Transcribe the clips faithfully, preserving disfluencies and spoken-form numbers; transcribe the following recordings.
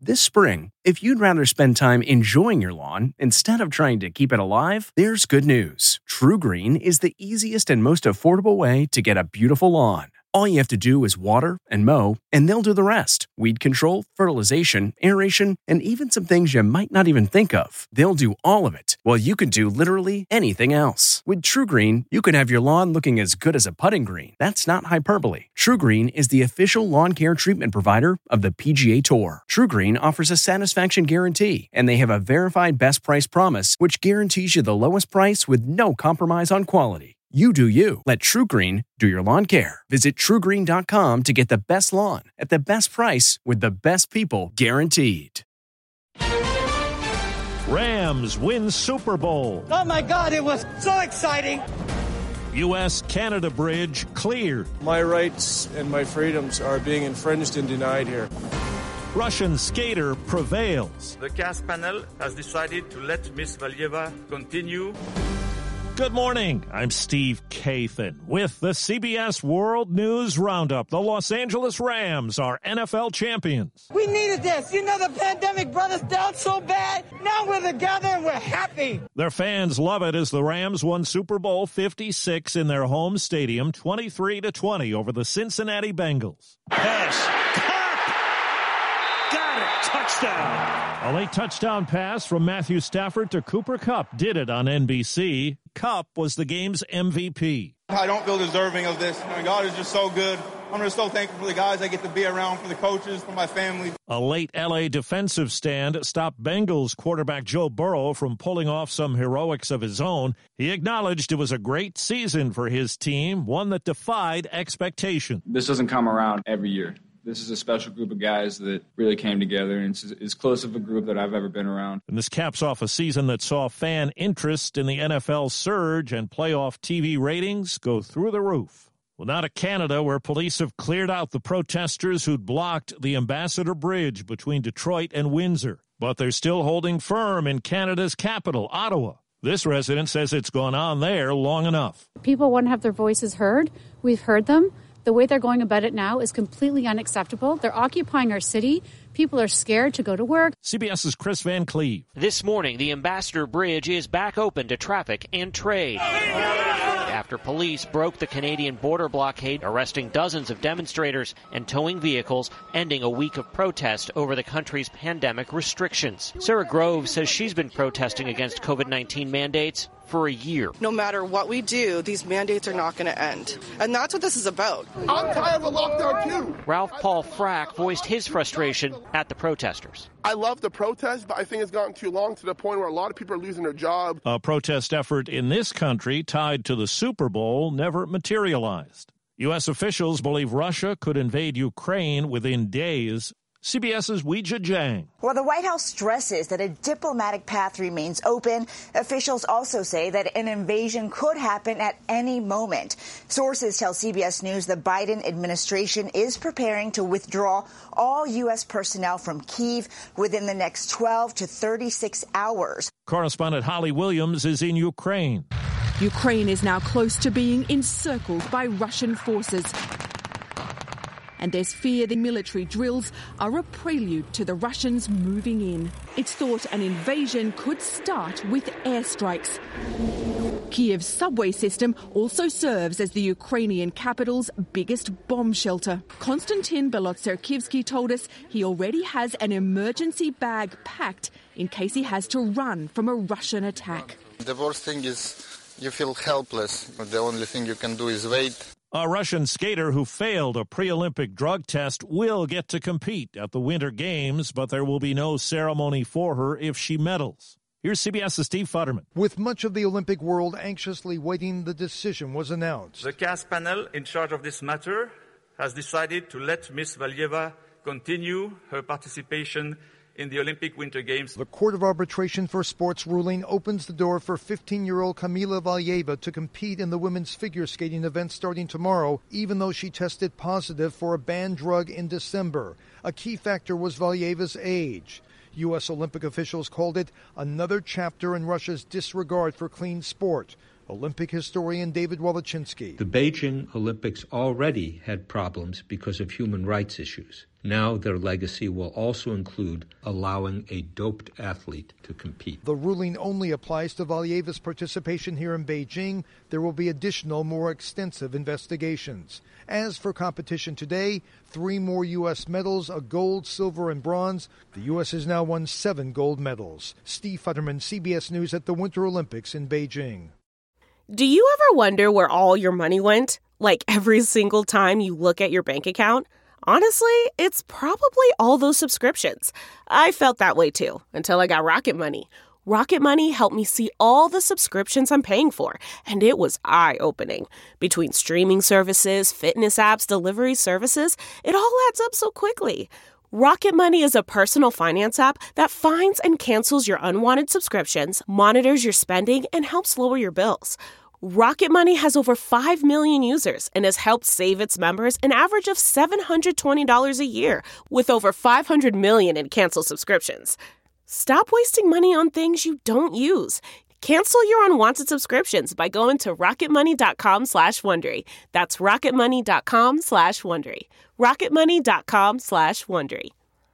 This spring, if you'd rather spend time enjoying your lawn instead of trying to keep it alive, there's good news. TruGreen is the easiest and most affordable way to get a beautiful lawn. All you have to do is water and mow, and they'll do the rest. Weed control, fertilization, aeration, and even some things you might not even think of. They'll do all of it, while you can do literally anything else. With TruGreen, you can have your lawn looking as good as a putting green. That's not hyperbole. TruGreen is the official lawn care treatment provider of the P G A Tour. TruGreen offers a satisfaction guarantee, and they have a verified best price promise, which guarantees you the lowest price with no compromise on quality. You do you. Let TruGreen do your lawn care. Visit True Green dot com to get the best lawn at the best price with the best people guaranteed. Rams win Super Bowl. Oh my God, it was so exciting. U S Canada bridge cleared. My rights and my freedoms are being infringed and denied here. Russian skater prevails. The cast panel has decided to let Miss Valieva continue. Good morning. I'm Steve Kathan with the C B S World News Roundup. The Los Angeles Rams are N F L champions. We needed this. You know, the pandemic brought us down so bad. Now we're together and we're happy. Their fans love it as the Rams won Super Bowl fifty-six in their home stadium, twenty-three to twenty over the Cincinnati Bengals. Pass. Got it. Touchdown. A late touchdown pass from Matthew Stafford to Cooper Kupp did it on N B C. Kupp was the game's M V P. I don't feel deserving of this. I mean, God is just so good. I'm just so thankful for the guys I get to be around, for the coaches, for my family. A late L A defensive stand stopped Bengals quarterback Joe Burrow from pulling off some heroics of his own. He acknowledged it was a great season for his team, one that defied expectation. This doesn't come around every year. This is a special group of guys that really came together, and it's as close of a group that I've ever been around. And this caps off a season that saw fan interest in the N F L surge and playoff T V ratings go through the roof. Well, now to Canada, where police have cleared out the protesters who'd blocked the Ambassador Bridge between Detroit and Windsor. But they're still holding firm in Canada's capital, Ottawa. This resident says it's gone on there long enough. People want to have their voices heard. We've heard them. The way they're going about it now is completely unacceptable. They're occupying our city. People are scared to go to work. CBS's Chris Van Cleve. This morning, the Ambassador Bridge is back open to traffic and trade after police broke the Canadian border blockade, arresting dozens of demonstrators and towing vehicles, ending a week of protest over the country's pandemic restrictions. Sarah Grove says she's been protesting against COVID nineteen mandates for a year. No matter what we do, these mandates are not going to end. And that's what this is about. I'm tired of a lockdown too. Ralph Paul Frack voiced his frustration at the protesters. I love the protest, but I think it's gotten too long to the point where a lot of people are losing their job. A protest effort in this country tied to the Super Bowl never materialized. U S officials believe Russia could invade Ukraine within days. CBS's Weijia Jiang. While the White House stresses that a diplomatic path remains open, officials also say that an invasion could happen at any moment. Sources tell C B S News the Biden administration is preparing to withdraw all U S personnel from Kyiv within the next twelve to thirty-six hours. Correspondent Holly Williams is in Ukraine. Ukraine is now close to being encircled by Russian forces. And there's fear the military drills are a prelude to the Russians moving in. It's thought an invasion could start with airstrikes. Kyiv's subway system also serves as the Ukrainian capital's biggest bomb shelter. Konstantin Belotserkivsky told us he already has an emergency bag packed in case he has to run from a Russian attack. The worst thing is you feel helpless. The only thing you can do is wait. A Russian skater who failed a pre-Olympic drug test will get to compete at the Winter Games, but there will be no ceremony for her if she medals. Here's CBS's Steve Futterman. With much of the Olympic world anxiously waiting, the decision was announced. The cast panel in charge of this matter has decided to let Miss Valieva continue her participation in the Olympic Winter Games. The Court of Arbitration for Sports ruling opens the door for fifteen-year-old Kamila Valieva to compete in the women's figure skating event starting tomorrow, even though she tested positive for a banned drug in December. A key factor was Valieva's age. U S Olympic officials called it another chapter in Russia's disregard for clean sport. Olympic historian David Wolochinsky. The Beijing Olympics already had problems because of human rights issues. Now their legacy will also include allowing a doped athlete to compete. The ruling only applies to Valieva's participation here in Beijing. There will be additional, more extensive investigations. As for competition today, three more U S medals, a gold, silver, and bronze. The U S has now won seven gold medals. Steve Futterman, C B S News at the Winter Olympics in Beijing. Do you ever wonder where all your money went? Like every single time you look at your bank account? Honestly, it's probably all those subscriptions. I felt that way too, until I got Rocket Money. Rocket Money helped me see all the subscriptions I'm paying for, and it was eye-opening. Between streaming services, fitness apps, delivery services, it all adds up so quickly. Rocket Money is a personal finance app that finds and cancels your unwanted subscriptions, monitors your spending, and helps lower your bills. Rocket Money has over five million users and has helped save its members an average of seven hundred twenty dollars a year, with over five hundred million in canceled subscriptions. Stop wasting money on things you don't use. Cancel your unwanted subscriptions by going to rocketmoney.com slash Wondery. That's rocketmoney.com slash Wondery. rocketmoney.com slash Wondery.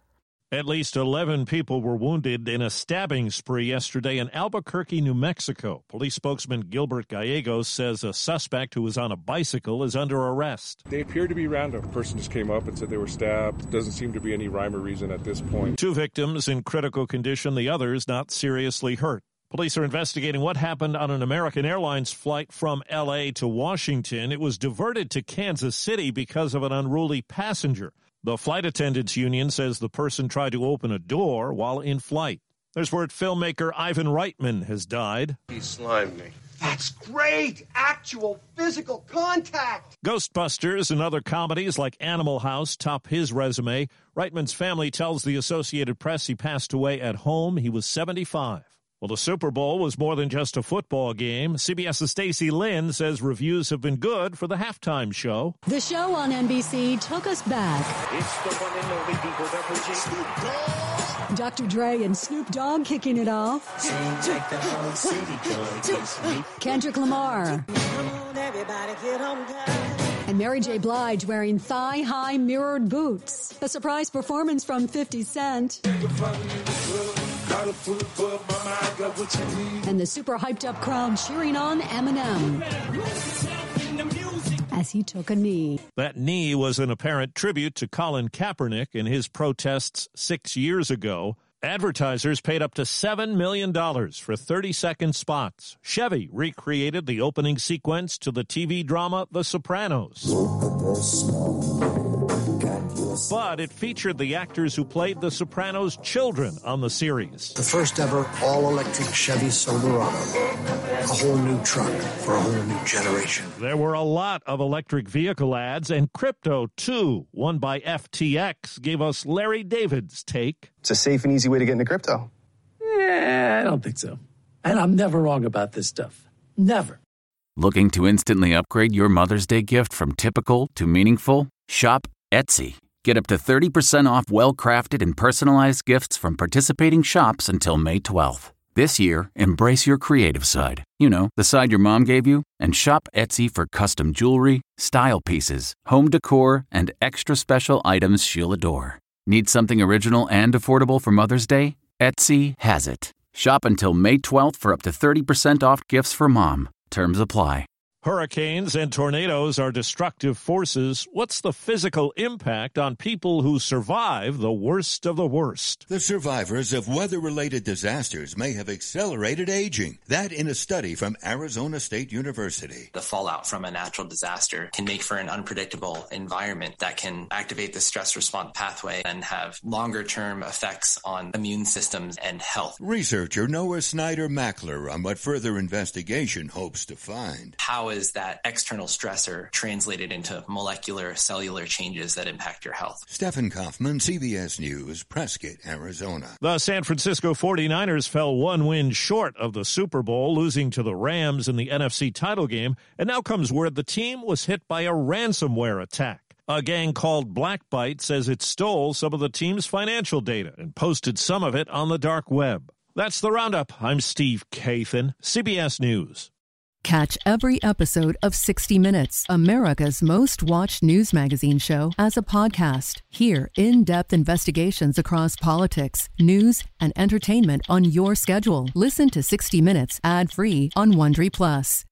At least eleven people were wounded in a stabbing spree yesterday in Albuquerque, New Mexico. Police spokesman Gilbert Gallegos says a suspect who was on a bicycle is under arrest. They appear to be random. A person just came up and said they were stabbed. Doesn't seem to be any rhyme or reason at this point. Two victims in critical condition, the others not seriously hurt. Police are investigating what happened on an American Airlines flight from L A to Washington. It was diverted to Kansas City because of an unruly passenger. The flight attendants union says the person tried to open a door while in flight. There's word filmmaker Ivan Reitman has died. He slimed me. That's great! Actual physical contact! Ghostbusters and other comedies like Animal House top his resume. Reitman's family tells the Associated Press he passed away at home. He was seventy-five. Well, the Super Bowl was more than just a football game. CBS's Stacey Lynn says reviews have been good for the halftime show. The show on N B C took us back. It's the one and only Eagle Double G. Snoop Dogg. Doctor Dre and Snoop Dogg kicking it off. Seems like the whole city going to sleep. Kendrick Lamar. Come on, everybody, get on down. And Mary J. Blige wearing thigh-high mirrored boots. A surprise performance from fifty Cent. And the super hyped-up crowd cheering on Eminem as he took a knee. That knee was an apparent tribute to Colin Kaepernick and his protests six years ago. Advertisers paid up to seven million dollars for thirty-second spots. Chevy recreated the opening sequence to the T V drama The Sopranos. But it featured the actors who played The Sopranos' children on the series. The first ever all-electric Chevy Silverado. A whole new truck for a whole new generation. There were a lot of electric vehicle ads, and crypto, too. One by F T X gave us Larry David's take. It's a safe and easy way to get into crypto. Yeah, I don't think so. And I'm never wrong about this stuff. Never. Looking to instantly upgrade your Mother's Day gift from typical to meaningful? Shop Etsy. Get up to thirty percent off well-crafted and personalized gifts from participating shops until May twelfth. This year, embrace your creative side. You know, the side your mom gave you. And shop Etsy for custom jewelry, style pieces, home decor, and extra special items she'll adore. Need something original and affordable for Mother's Day? Etsy has it. Shop until May twelfth for up to thirty percent off gifts for mom. Terms apply. Hurricanes and tornadoes are destructive forces. What's the physical impact on people who survive the worst of the worst? The survivors of weather-related disasters may have accelerated aging. That in a study from Arizona State University. The fallout from a natural disaster can make for an unpredictable environment that can activate the stress response pathway and have longer-term effects on immune systems and health. Researcher Noah Snyder-Mackler on what further investigation hopes to find. How is that external stressor translated into molecular cellular changes that impact your health? Stephen Kaufman, C B S News, Prescott, Arizona. The San Francisco forty-niners fell one win short of the Super Bowl, losing to the Rams in the N F C title game, and now comes word the team was hit by a ransomware attack. A gang called Blackbyte says it stole some of the team's financial data and posted some of it on the dark web. That's the Roundup. I'm Steve Kathan, C B S News. Catch every episode of sixty minutes, America's most watched news magazine show, as a podcast. Hear in-depth investigations across politics, news, and entertainment on your schedule. Listen to sixty minutes ad-free on Wondery Plus.